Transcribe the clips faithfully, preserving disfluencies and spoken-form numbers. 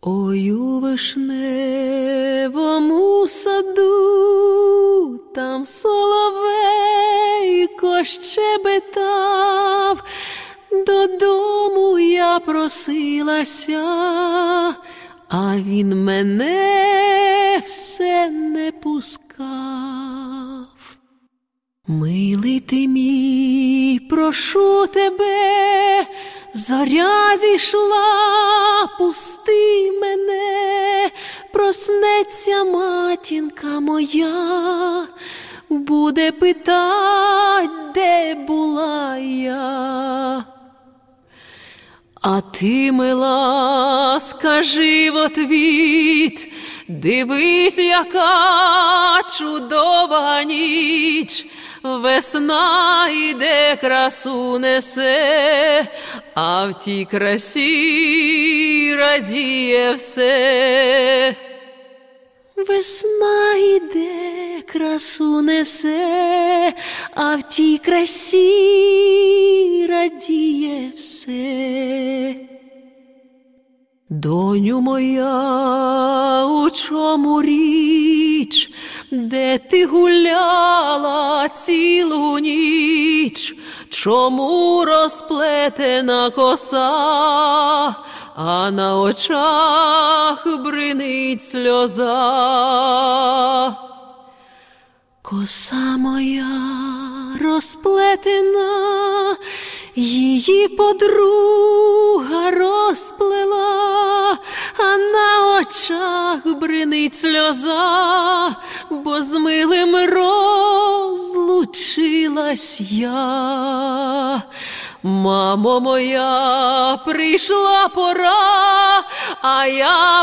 Ой, у вишневому саду, там соловейко щебетав, додому я просилася, а він мене все не пускав. Милий ти мій, прошу тебе, зоря зійшла, пусти мене, проснеться матінка моя, буде питать, де була я. А ти, мила, скажи в отвіт, дивись, яка чудова ніч, весна йде, красу несе, а в тій красі радіє все. Весна йде, красу несе, а в тій красі радіє все. Доню моя, у чому річ, де ти гуляла цілу ніч? Чому розплетена коса, а на очах бринить сльоза? Коса моя розплетена, її подруга розплела, а на очах бринить сльоза, бо з милим розлучилась я. Мамо моя, прийшла пора, а я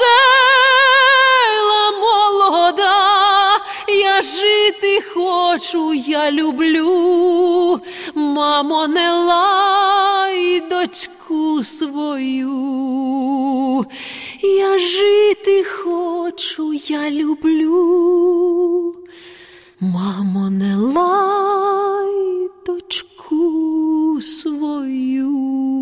весела, молода, я жити хочу, я люблю. Мамо, не лай дочку свою, я жити хочу, я люблю. Мамо, не лай дочку свою.